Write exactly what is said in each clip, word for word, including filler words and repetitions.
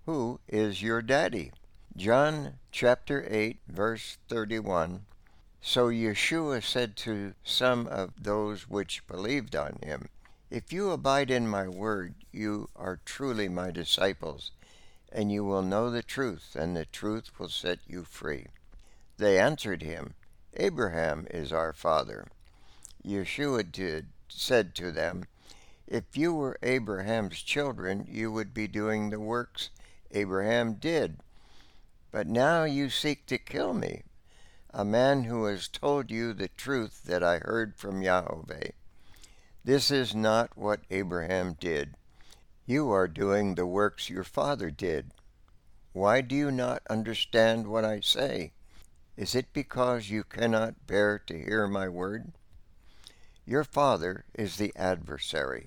Who is your daddy? John chapter eight, verse thirty-one. So Yeshua said to some of those which believed on him, If you abide in my word, you are truly my disciples, and you will know the truth, and the truth will set you free. They answered him, Abraham is our father. Yeshua did, said to them, If you were Abraham's children, you would be doing the works Abraham did. But now you seek to kill me, a man who has told you the truth that I heard from Yahweh. This is not what Abraham did. You are doing the works your father did. Why do you not understand what I say? Is it because you cannot bear to hear my word? Your father is the adversary,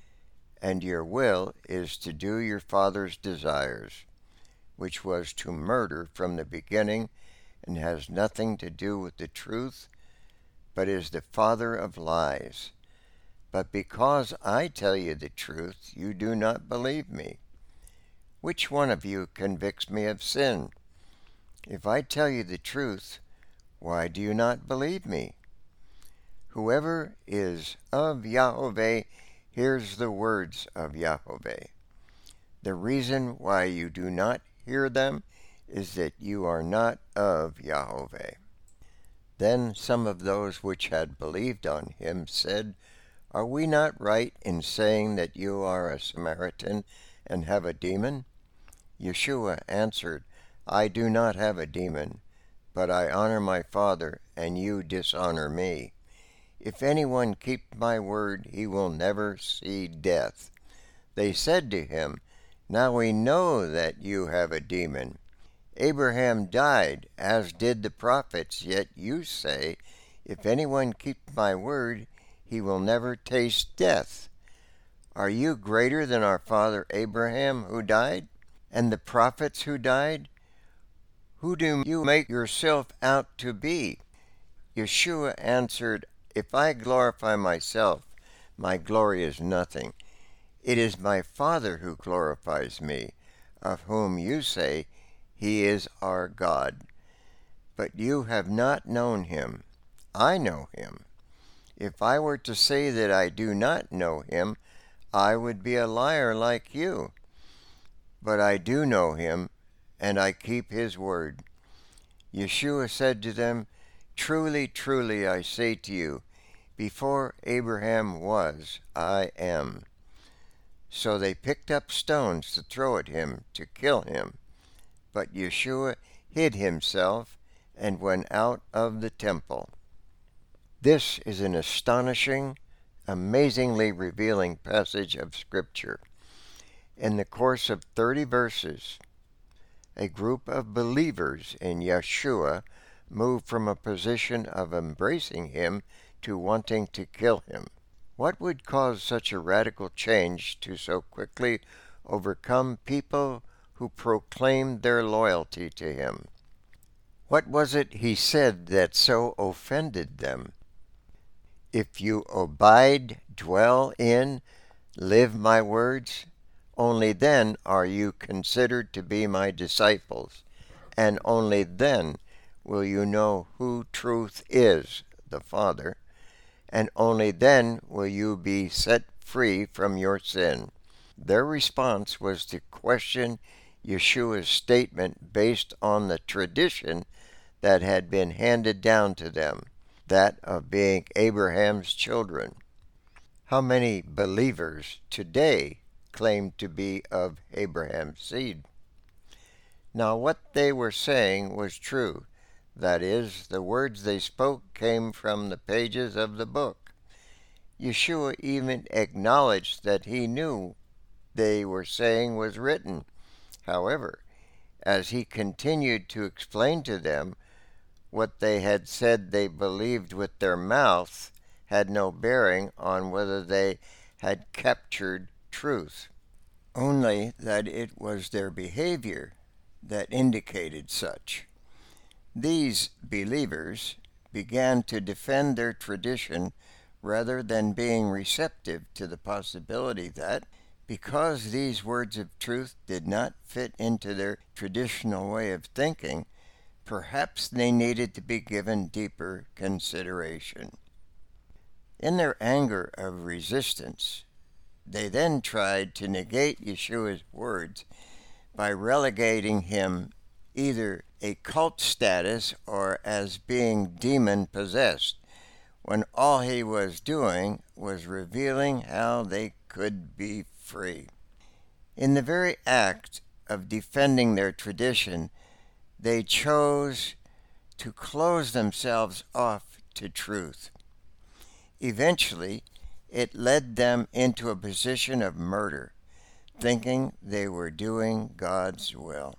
and your will is to do your father's desires, which was to murder from the beginning, and has nothing to do with the truth, but is the father of lies. But because I tell you the truth, you do not believe me. Which one of you convicts me of sin? If I tell you the truth, why do you not believe me? Whoever is of Yahweh hears the words of Yahweh. The reason why you do not hear them is that you are not of Yahweh. Then some of those which had believed on him said, Are we not right in saying that you are a Samaritan and have a demon? Yeshua answered, I do not have a demon, but I honor my Father, and you dishonor me. If anyone keeps my word, he will never see death. They said to him, Now we know that you have a demon. Abraham died, as did the prophets, yet you say, If anyone keeps my word, he will never taste death. Are you greater than our father Abraham, who died, and the prophets who died? Who do you make yourself out to be? Yeshua answered, If I glorify myself, my glory is nothing. It is my Father who glorifies me, of whom you say, He is our God. But you have not known him. I know him. If I were to say that I do not know him, I would be a liar like you. But I do know him, and I keep his word. Yeshua said to them, Truly, truly, I say to you, before Abraham was, I am. So they picked up stones to throw at him, to kill him. But Yeshua hid himself and went out of the temple. This is an astonishing, amazingly revealing passage of Scripture. In the course of thirty verses, a group of believers in Yeshua moved from a position of embracing him to wanting to kill him. What would cause such a radical change to so quickly overcome people who proclaimed their loyalty to him? What was it he said that so offended them? If you abide, dwell in, live my words, only then are you considered to be my disciples, and only then will you know who truth is, the Father, and only then will you be set free from your sin. Their response was to question Yeshua's statement based on the tradition that had been handed down to them, that of being Abraham's children. How many believers today claim to be of Abraham's seed? Now what they were saying was true. That is, the words they spoke came from the pages of the book. Yeshua even acknowledged that he knew they were saying was written. However, as he continued to explain to them what they had said they believed with their mouth had no bearing on whether they had captured truth, only that it was their behavior that indicated such. These believers began to defend their tradition rather than being receptive to the possibility that, Because these words of truth did not fit into their traditional way of thinking, perhaps they needed to be given deeper consideration. In their anger of resistance, they then tried to negate Yeshua's words by relegating him either a cult status or as being demon-possessed, when all he was doing was revealing how they could be free. In the very act of defending their tradition, they chose to close themselves off to truth. Eventually, it led them into a position of murder, thinking they were doing God's will.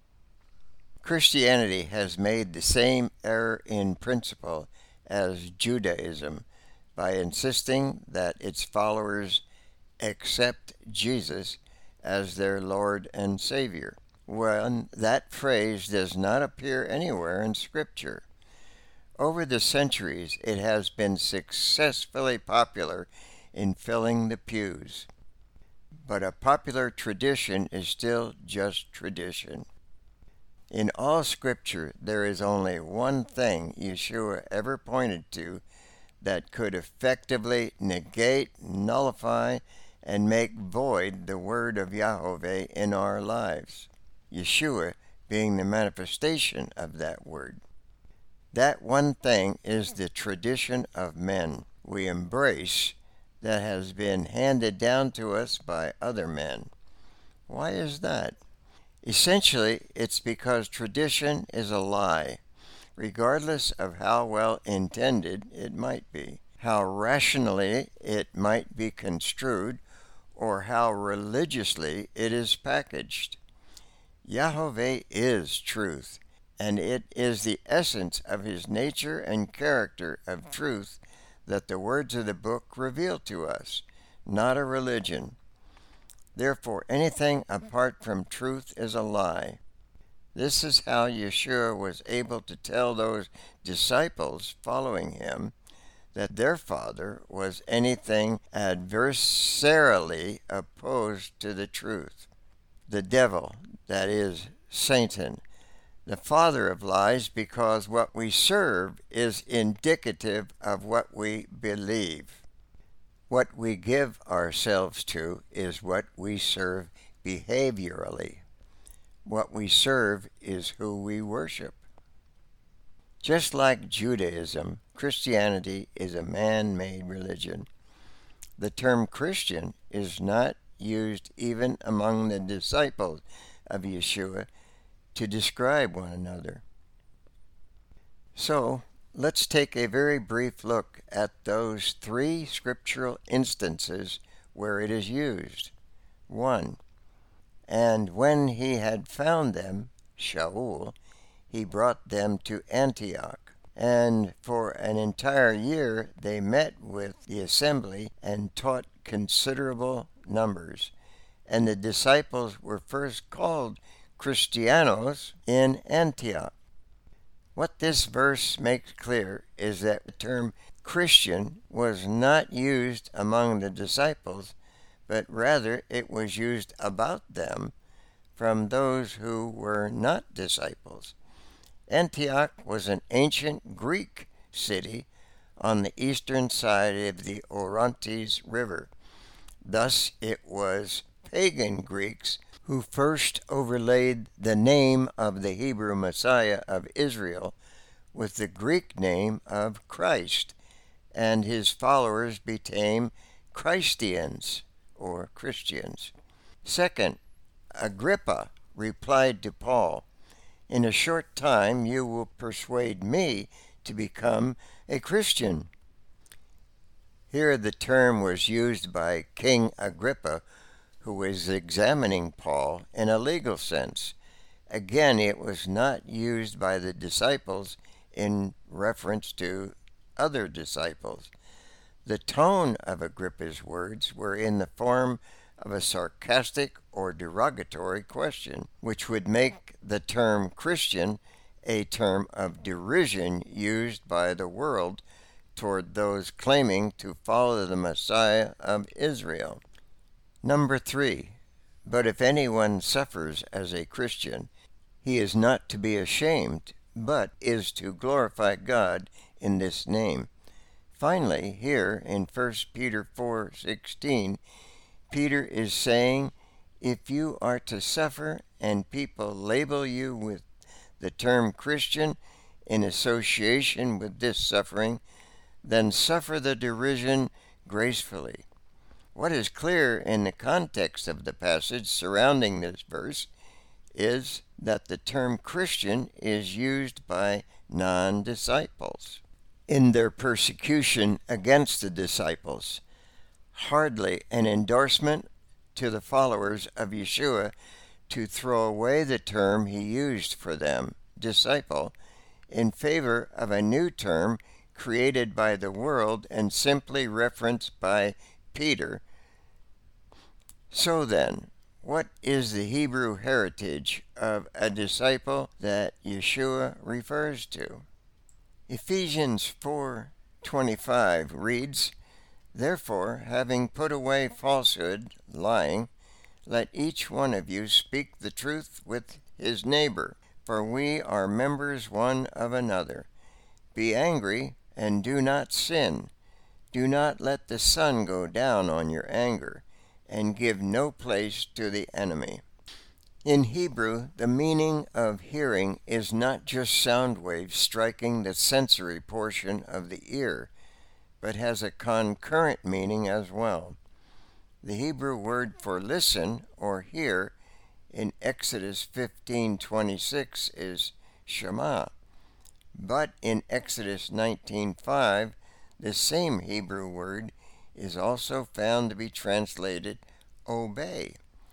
Christianity has made the same error in principle as Judaism by insisting that its followers accept Jesus as their Lord and Savior, when that phrase does not appear anywhere in Scripture. Over the centuries, it has been successfully popular in filling the pews. But a popular tradition is still just tradition. In all Scripture, there is only one thing Yeshua ever pointed to that could effectively negate, nullify, and make void the word of Yahweh in our lives, Yeshua being the manifestation of that word. That one thing is the tradition of men we embrace that has been handed down to us by other men. Why is that? Essentially, it's because tradition is a lie, regardless of how well intended it might be, how rationally it might be construed, or how religiously it is packaged. Yahweh is truth, and it is the essence of his nature and character of truth that the words of the book reveal to us, not a religion. Therefore, anything apart from truth is a lie. This is how Yeshua was able to tell those disciples following him that their father was anything adversarially opposed to the truth. The devil, that is, Satan, the father of lies, because what we serve is indicative of what we believe. What we give ourselves to is what we serve behaviorally. What we serve is who we worship. Just like Judaism, Christianity is a man-made religion. The term Christian is not used even among the disciples of Yeshua to describe one another. So, let's take a very brief look at those three scriptural instances where it is used. One, and when he had found them, Shaul, he brought them to Antioch. And for an entire year they met with the assembly and taught considerable numbers. And the disciples were first called Christianos in Antioch. What this verse makes clear is that the term Christian was not used among the disciples, but rather it was used about them from those who were not disciples. Antioch was an ancient Greek city on the eastern side of the Orontes River. Thus it was pagan Greeks who first overlaid the name of the Hebrew Messiah of Israel with the Greek name of Christ, and his followers became Christians, or Christians. Second, Agrippa replied to Paul, "In a short time you will persuade me to become a Christian." Here the term was used by King Agrippa, who was examining Paul in a legal sense. Again, it was not used by the disciples in reference to other disciples. The tone of Agrippa's words were in the form of a sarcastic or derogatory question, which would make the term Christian a term of derision used by the world toward those claiming to follow the Messiah of Israel. Number three, but if anyone suffers as a Christian, he is not to be ashamed, but is to glorify God in this name. Finally, here in First Peter four sixteen, Peter is saying, if you are to suffer and people label you with the term Christian in association with this suffering, then suffer the derision gracefully. What is clear in the context of the passage surrounding this verse is that the term Christian is used by non-disciples in their persecution against the disciples. Hardly an endorsement to the followers of Yeshua to throw away the term he used for them, disciple, in favor of a new term created by the world and simply referenced by Peter. So then, what is the Hebrew heritage of a disciple that Yeshua refers to? Ephesians four twenty-five reads, therefore, having put away falsehood, lying, let each one of you speak the truth with his neighbor, for we are members one of another. Be angry and do not sin. Do not let the sun go down on your anger, and give no place to the enemy. In Hebrew, the meaning of hearing is not just sound waves striking the sensory portion of the ear, but has a concurrent meaning as well. The Hebrew word for listen or hear in Exodus fifteen twenty-six is Shema, but in Exodus nineteen five, the same Hebrew word is also found to be translated obey.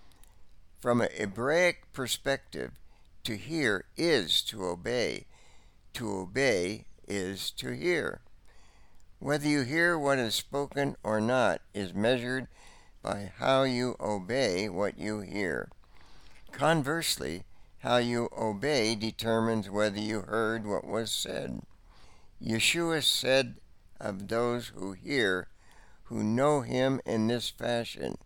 From an Hebraic perspective, to hear is to obey. To obey is to hear. Whether you hear what is spoken or not is measured by how you obey what you hear. Conversely, how you obey determines whether you heard what was said. Yeshua said of those who hear, who know him in this fashion,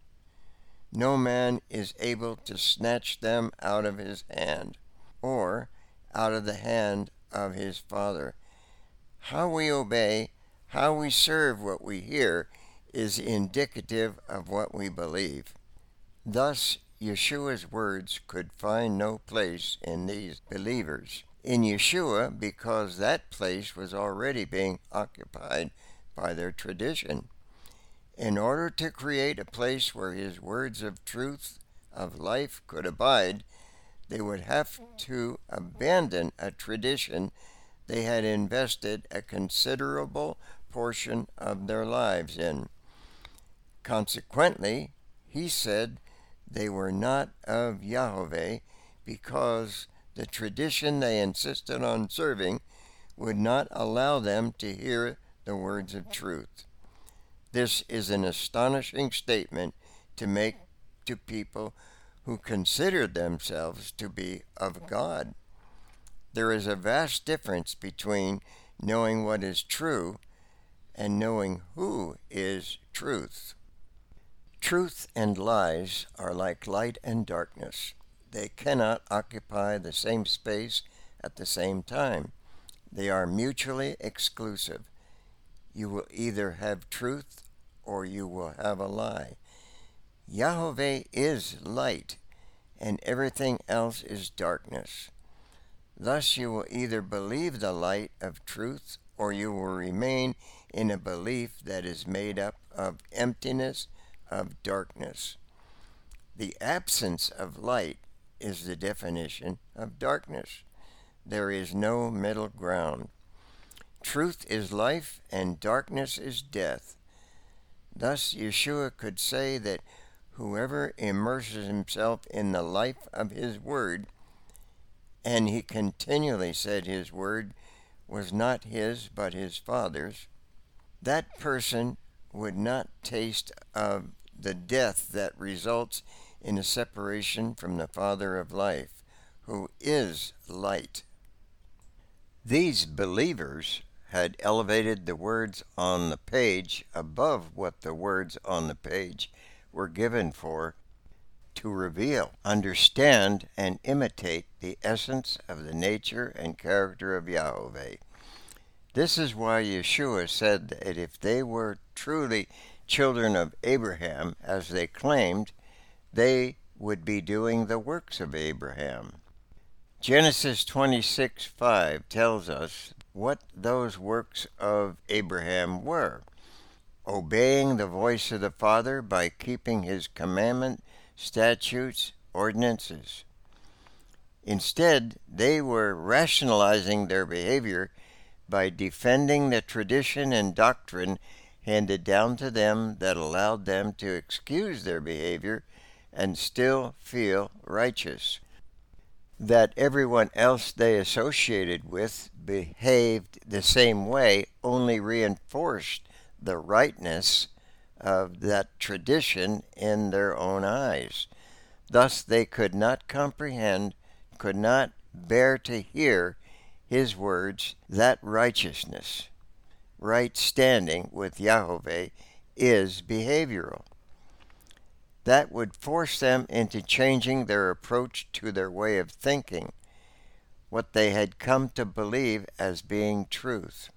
no man is able to snatch them out of his hand, or out of the hand of his Father. How we obey, how we serve what we hear, is indicative of what we believe. Thus, Yeshua's words could find no place in these believers. In Yeshua, because that place was already being occupied by their tradition. In order to create a place where his words of truth, of life, could abide, they would have to abandon a tradition they had invested a considerable portion of their lives in. Consequently, he said they were not of Yahweh because the tradition they insisted on serving would not allow them to hear the words of truth. This is an astonishing statement to make to people who consider themselves to be of God. There is a vast difference between knowing what is true and knowing who is truth. Truth and lies are like light and darkness. They cannot occupy the same space at the same time. They are mutually exclusive. You will either have truth or you will have a lie. Yahweh is light, and everything else is darkness. Thus you will either believe the light of truth or you will remain in a belief that is made up of emptiness, of darkness. The absence of light is the definition of darkness. There is no middle ground. Truth is life and darkness is death. Thus Yeshua could say that whoever immerses himself in the life of his word, and he continually said his word was not his but his Father's, that person would not taste of the death that results in a separation from the Father of life, who is light. These believers had elevated the words on the page above what the words on the page were given for to reveal, understand, and imitate the essence of the nature and character of Yahweh. This is why Yeshua said that if they were truly children of Abraham, as they claimed, they would be doing the works of Abraham. Genesis twenty-six five tells us what those works of Abraham were: obeying the voice of the Father by keeping his commandment, statutes, ordinances. Instead, they were rationalizing their behavior by defending the tradition and doctrine handed down to them that allowed them to excuse their behavior and still feel righteous. That everyone else they associated with behaved the same way only reinforced the rightness of that tradition in their own eyes. Thus they could not comprehend, could not bear to hear his words that righteousness, right standing with Yahweh, is behavioral. That would force them into changing their approach to their way of thinking, what they had come to believe as being truth.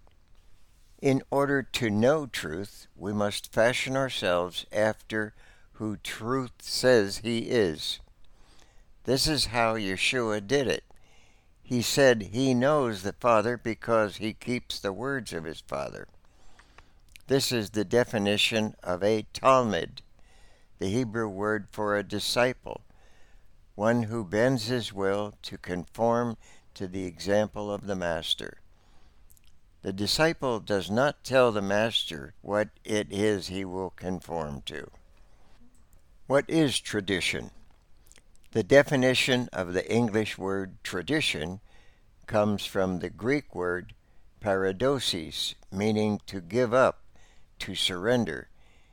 In order to know truth, we must fashion ourselves after who truth says he is. This is how Yeshua did it. He said he knows the Father because he keeps the words of his Father. This is the definition of a Talmud, the Hebrew word for a disciple, one who bends his will to conform to the example of the Master. The disciple does not tell the Master what it is he will conform to. What is tradition? The definition of the English word tradition comes from the Greek word paradosis, meaning to give up, to surrender.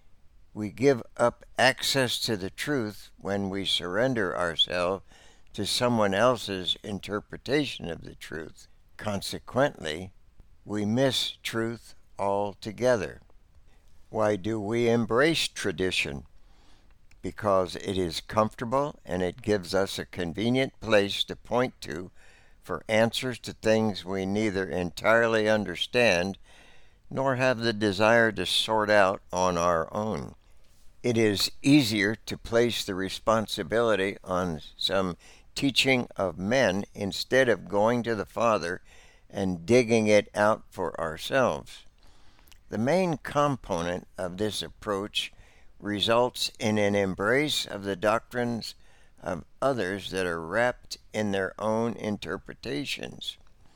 We give up access to the truth when we surrender ourselves to someone else's interpretation of the truth. Consequently, we miss truth altogether. Why do we embrace tradition? Because it is comfortable and it gives us a convenient place to point to for answers to things we neither entirely understand nor have the desire to sort out on our own. It is easier to place the responsibility on some teaching of men instead of going to the Father and digging it out for ourselves. The main component of this approach results in an embrace of the doctrines of others that are wrapped in their own interpretations.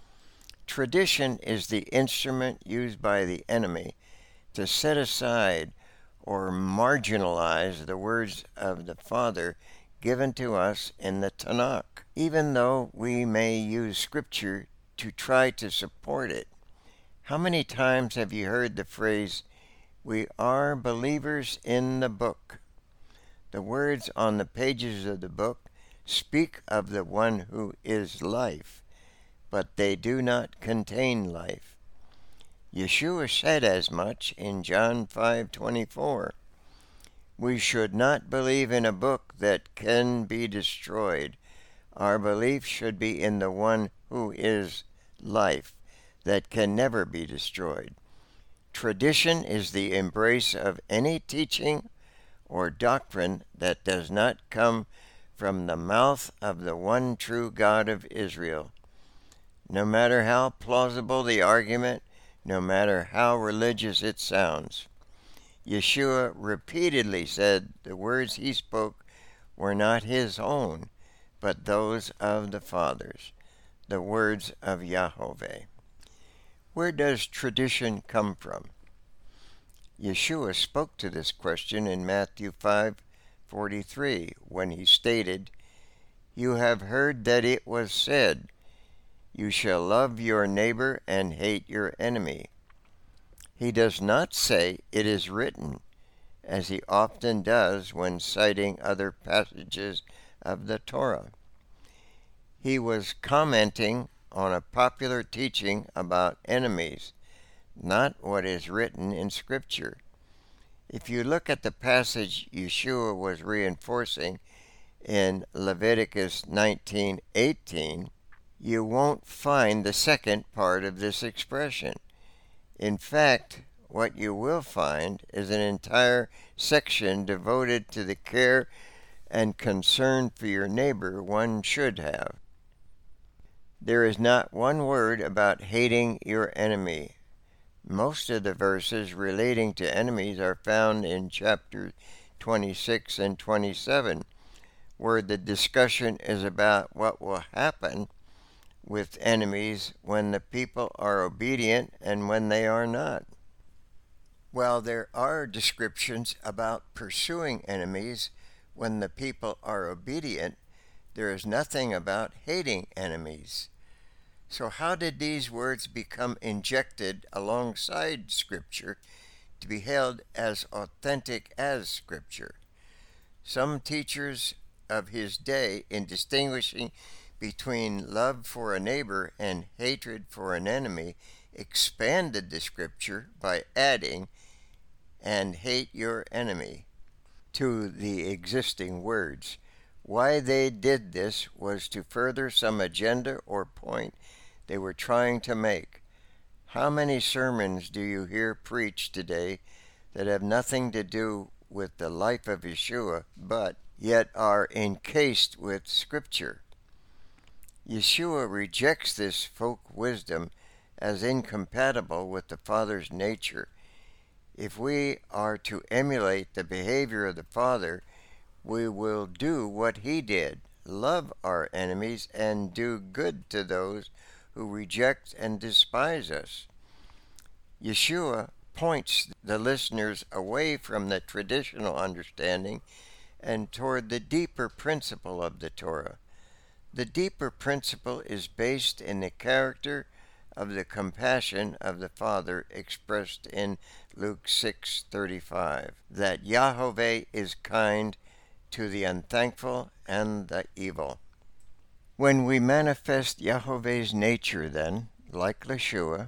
Tradition is the instrument used by the enemy to set aside or marginalize the words of the Father given to us in the Tanakh, even though we may use Scripture to try to support it. How many times have you heard the phrase, "We are believers in the book"? The words on the pages of the book speak of the one who is life, but they do not contain life. Yeshua said as much in John five twenty-four. We should not believe in a book that can be destroyed. Our belief should be in the one who is life, that can never be destroyed. Tradition is the embrace of any teaching or doctrine that does not come from the mouth of the one true God of Israel. No matter how plausible the argument, no matter how religious it sounds. Yeshua repeatedly said the words he spoke were not his own, but those of the Father's, the words of Yahweh. Where does tradition come from? Yeshua spoke to this question in Matthew five forty-three when he stated, "You have heard that it was said, 'You shall love your neighbor and hate your enemy.' He does not say, 'It is written,' as he often does when citing other passages of the Torah. He was commenting on a popular teaching about enemies, not what is written in Scripture. If you look at the passage Yeshua was reinforcing in Leviticus nineteen eighteen, you won't find the second part of this expression. In fact, what you will find is an entire section devoted to the care and concern for your neighbor one should have. There is not one word about hating your enemy. Most of the verses relating to enemies are found in chapter twenty-six and twenty-seven, where the discussion is about what will happen with enemies when the people are obedient and when they are not. While there are descriptions about pursuing enemies when the people are obedient, there is nothing about hating enemies. So how did these words become injected alongside Scripture to be held as authentic as Scripture? Some teachers of his day, in distinguishing between love for a neighbor and hatred for an enemy, expanded the Scripture by adding, "and hate your enemy," to the existing words. Why they did this was to further some agenda or point they were trying to make. How many sermons do you hear preached today that have nothing to do with the life of Yeshua, but yet are encased with Scripture? Yeshua rejects this folk wisdom as incompatible with the Father's nature. If we are to emulate the behavior of the Father, we will do what he did, love our enemies and do good to those who reject and despise us. Yeshua points the listeners away from the traditional understanding and toward the deeper principle of the Torah. The deeper principle is based in the character of the compassion of the Father expressed in Luke six thirty-five, that Yahweh is kind to the unthankful and the evil. When we manifest Yahweh's nature, then, like Yeshua,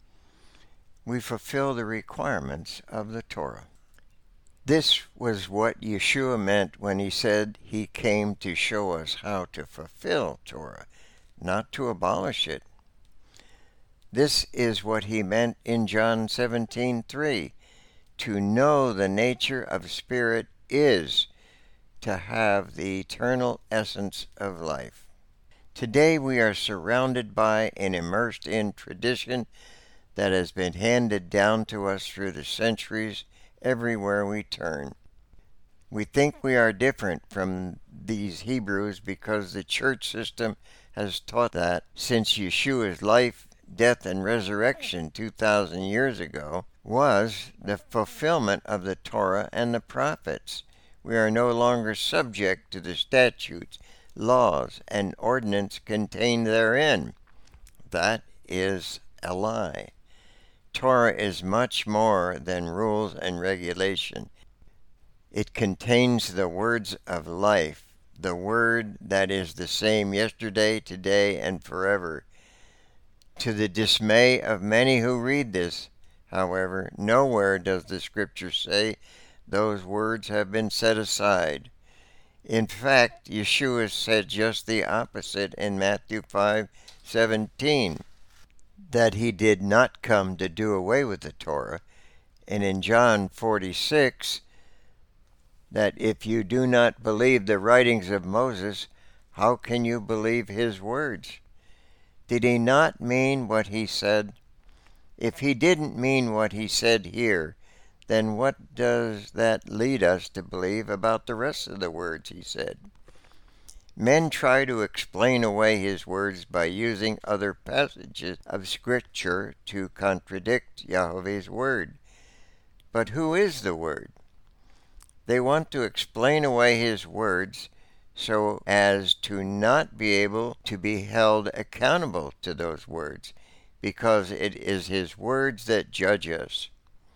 we fulfill the requirements of the Torah. This was what Yeshua meant when he said he came to show us how to fulfill Torah, not to abolish it. This is what he meant in John seventeen three. To know the nature of spirit is to have the eternal essence of life. Today we are surrounded by and immersed in tradition that has been handed down to us through the centuries everywhere we turn. We think we are different from these Hebrews because the church system has taught that since Yeshua's life, death, and resurrection two thousand years ago was the fulfillment of the Torah and the prophets, we are no longer subject to the statutes, laws, and ordinances contained therein. That is a lie. Torah is much more than rules and regulation. It contains the words of life, the word that is the same yesterday, today, and forever. To the dismay of many who read this, however, nowhere does the Scripture say those words have been set aside. In fact, Yeshua said just the opposite in Matthew five seventeen, that he did not come to do away with the Torah, and in John forty-six, that if you do not believe the writings of Moses, how can you believe his words? Did he not mean what he said? If he didn't mean what he said here, then what does that lead us to believe about the rest of the words he said? Men try to explain away his words by using other passages of Scripture to contradict Yahweh's word. But who is the Word? They want to explain away his words so as to not be able to be held accountable to those words, because it is his words that judge us.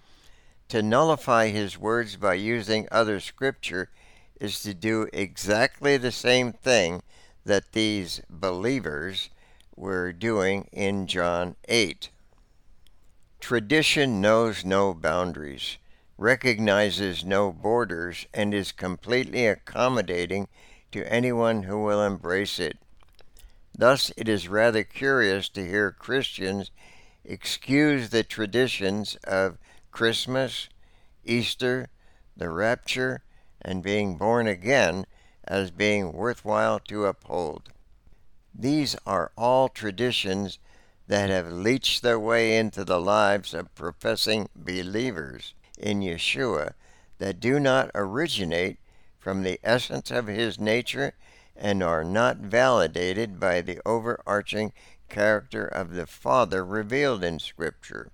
To nullify his words by using other Scripture is to do exactly the same thing that these believers were doing in John eight. Tradition knows no boundaries. recognizes no borders, and is completely accommodating to anyone who will embrace it. Thus, it is rather curious to hear Christians excuse the traditions of Christmas, Easter, the rapture, and being born again as being worthwhile to uphold. These are all traditions that have leached their way into the lives of professing believers in Yeshua that do not originate from the essence of his nature and are not validated by the overarching character of the Father revealed in Scripture.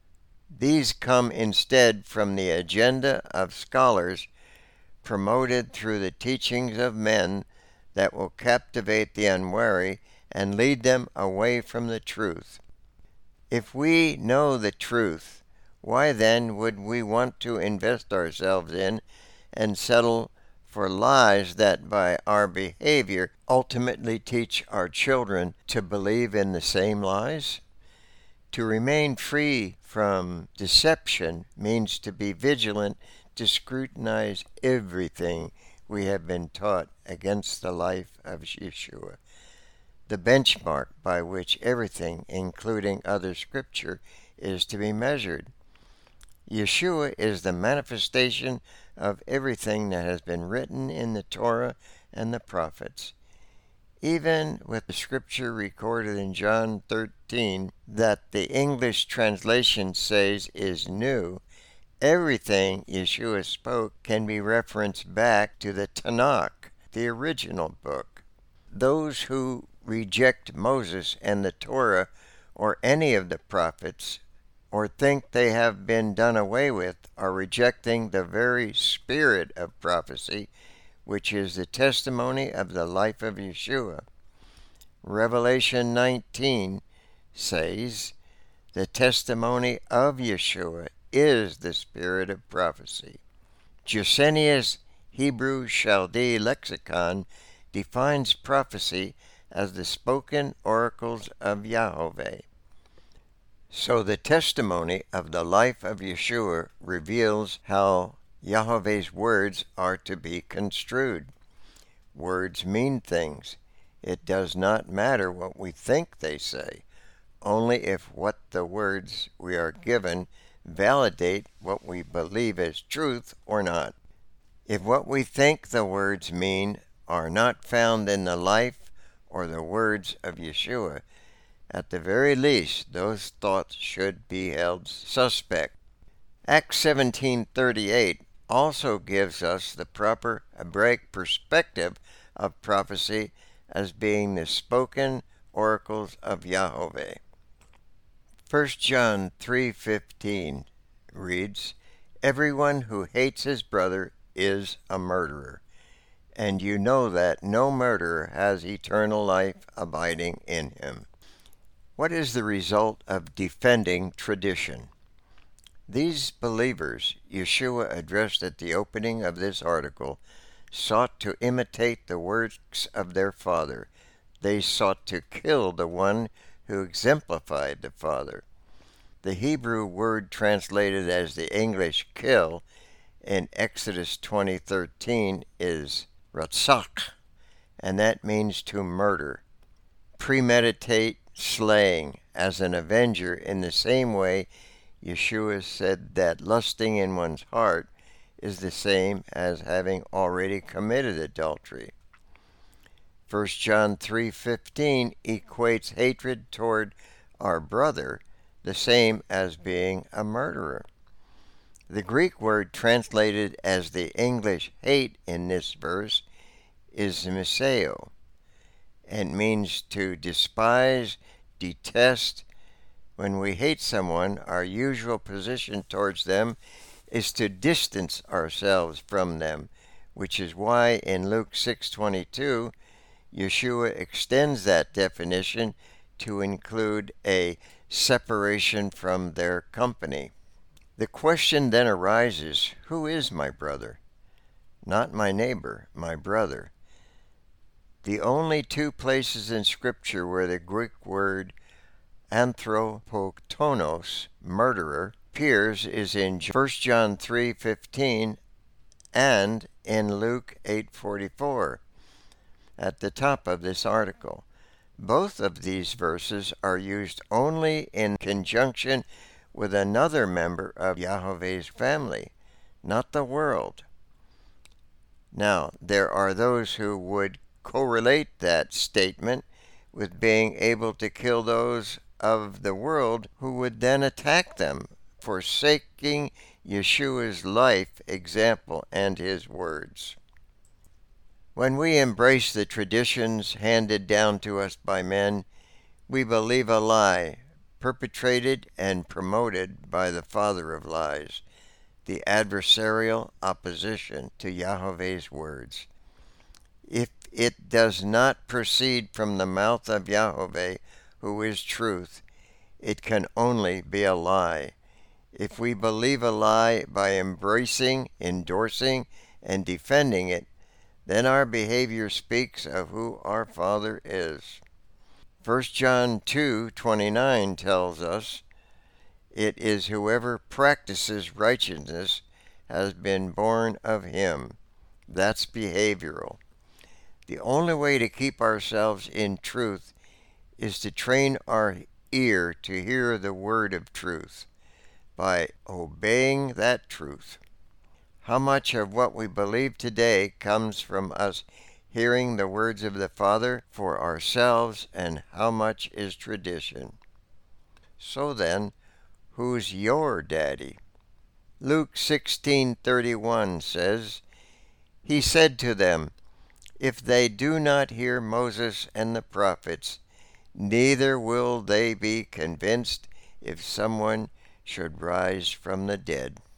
These come instead from the agenda of scholars promoted through the teachings of men that will captivate the unwary and lead them away from the truth. If we know the truth, why then would we want to invest ourselves in and settle for lies that by our behavior ultimately teach our children to believe in the same lies? To remain free from deception means to be vigilant to scrutinize everything we have been taught against the life of Yeshua, the benchmark by which everything, including other scripture, is to be measured. Yeshua is the manifestation of everything that has been written in the Torah and the prophets. Even with the scripture recorded in John thirteen that the English translation says is new, everything Yeshua spoke can be referenced back to the Tanakh, the original book. Those who reject Moses and the Torah or any of the prophets or think they have been done away with are rejecting the very spirit of prophecy, which is the testimony of the life of Yeshua. Revelation nineteen says, the testimony of Yeshua is the spirit of prophecy. Gesenius Hebrew Chaldee Lexicon defines prophecy as the spoken oracles of Yahweh. So the testimony of the life of Yeshua reveals how Yahweh's words are to be construed. Words mean things. It does not matter what we think they say, only if what the words we are given validate what we believe as truth or not. If what we think the words mean are not found in the life or the words of Yeshua, at the very least those thoughts should be held suspect. Acts seventeen thirty-eight also gives us the proper Hebraic perspective of prophecy as being the spoken oracles of Yahweh. First John three fifteen reads, everyone who hates his brother is a murderer, and you know that no murderer has eternal life abiding in him. What is the result of defending tradition? These believers Yeshua addressed at the opening of this article sought to imitate the works of their Father. They sought to kill the one who exemplified the Father. The Hebrew word translated as the English kill in Exodus twenty thirteen is ratzach, and that means to murder. Premeditate slaying as an avenger in the same way Yeshua said that lusting in one's heart is the same as having already committed adultery. First John three fifteen equates hatred toward our brother the same as being a murderer. The Greek word translated as the English hate in this verse is miseo, and means to despise, detest. When we hate someone, our usual position towards them is to distance ourselves from them, which is why in Luke six twenty-two, Yeshua extends that definition to include a separation from their company. The question then arises, who is my brother? Not my neighbor, my brother. The only two places in Scripture where the Greek word anthropoktonos, murderer, appears is in First John three fifteen and in Luke eight forty-four at the top of this article. Both of these verses are used only in conjunction with another member of Yahweh's family, not the world. Now, there are those who would correlate that statement with being able to kill those of the world who would then attack them, forsaking Yeshua's life, example, and his words. When we embrace the traditions handed down to us by men, we believe a lie perpetrated and promoted by the father of lies, the adversarial opposition to Yahweh's words. If it does not proceed from the mouth of Yahweh, who is truth, it can only be a lie. If we believe a lie by embracing, endorsing, and defending it, then our behavior speaks of who our Father is. First John two twenty-nine tells us, "It is whoever practices righteousness has been born of him." That's behavioral. The only way to keep ourselves in truth is to train our ear to hear the word of truth by obeying that truth. How much of what we believe today comes from us hearing the words of the Father for ourselves, and how much is tradition? So then, who's your daddy? Luke sixteen thirty-one says, "He said to them, If they do not hear Moses and the prophets, neither will they be convinced if someone should rise from the dead."